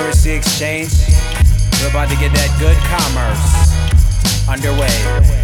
currency exchange. We're about to get that good commerce underway.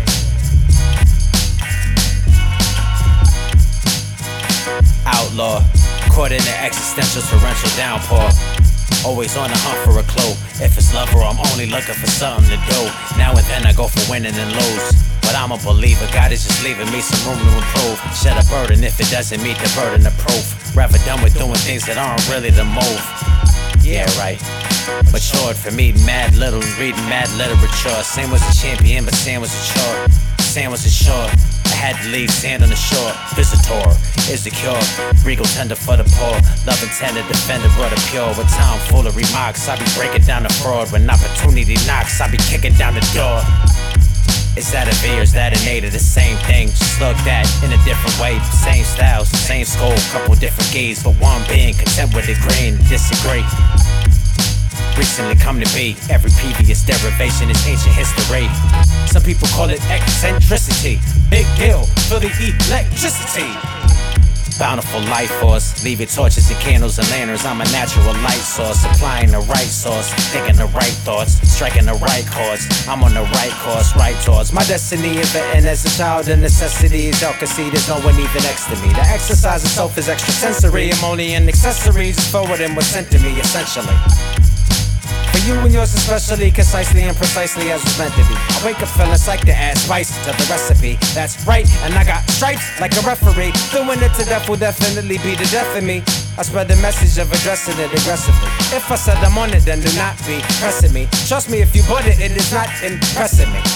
Outlaw, caught in the existential torrential downpour. Always on the hunt for a clue. If it's love or I'm only looking for something to do. Now and then I go for winning and lose, but I'm a believer, God is just leaving me some room to improve. Shed a burden if it doesn't meet the burden of proof. Rather done with doing things that aren't really the move. Yeah, right. Matured for me, mad little, reading mad literature. Sam was a champion, but Sam was a chore. Sam was a shore. I had to leave sand on the shore. Visitor is the cure. Regal tender for the poor. Love intended, defender, brother pure. With time full of remarks, I be breaking down the fraud. When opportunity knocks, I be kicking down the door. Is that a V or is that an A to the same thing? Just looked at in a different way. Same styles, same school, couple different keys, but one being content with the green. Disagree. Recently come to be. Every previous derivation is ancient history. Some people call it eccentricity. Big deal for the electricity. Bountiful life force, leave your torches and candles and lanterns. I'm a natural light source, supplying the right source, thinking the right thoughts, striking the right chords. I'm on the right course, right towards my destiny. Inventing as a child, the necessity, as y'all can see, there's no one even next to me. The exercise itself is extrasensory. I'm only an accessory, just forward and what's sent to me, essentially. For you and yours especially, concisely and precisely as was meant to be. I wake up feeling psyched to add spice to the recipe. That's right, and I got stripes like a referee. Doing it to death will definitely be the death of me. I spread the message of addressing it aggressively. If I said I'm on it, then do not be pressing me. Trust me, if you bought it, it is not impressing me.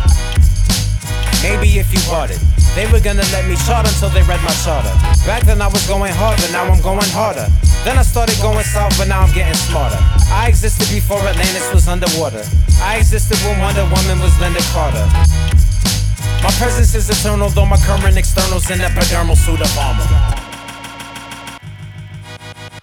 Maybe if you bought it, they were gonna let me chart until they read my charter. Back then I was going hard, but now I'm going harder. Then I started going south, but now I'm getting smarter. I existed before Atlantis was underwater. I existed when Wonder Woman was Linda Carter. My presence is eternal, though my current external's an epidermal suit of armor.